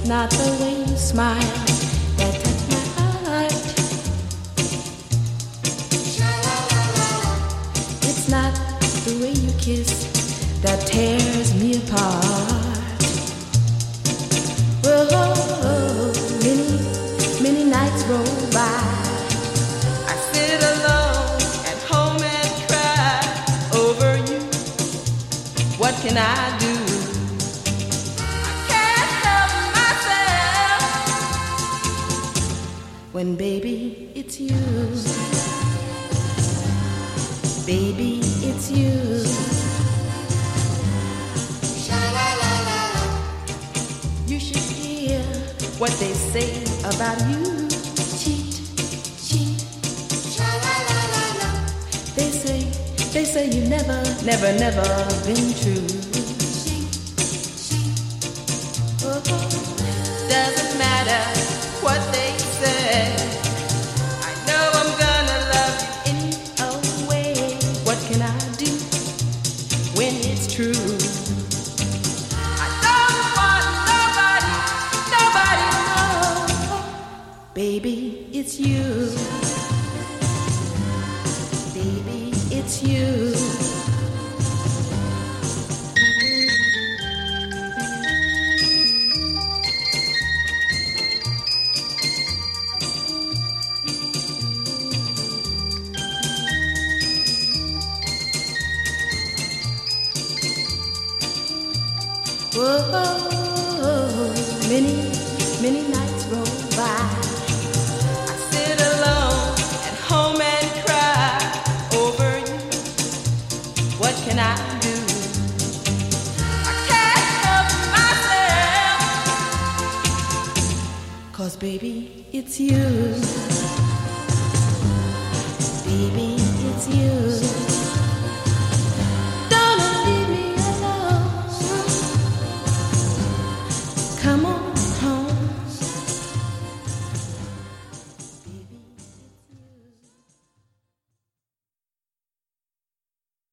not the way you smile that touched my heart. It's not the way you kiss that tears me apart. Oh, many nights roll by. I sit alone at home and cry over you. What can I do? When baby, it's you. Baby, it's you. You should hear what they say about you. Cheat, cheat. They say you never been true. Oh, doesn't matter what they say. I know I'm gonna love you anyway. What can I do when it's true? I don't want nobody know. Baby, it's you. Baby, it's you. Whoa, many nights roll by. I sit alone at home and cry over you. What can I do? I can't help myself. 'Cause baby, it's you.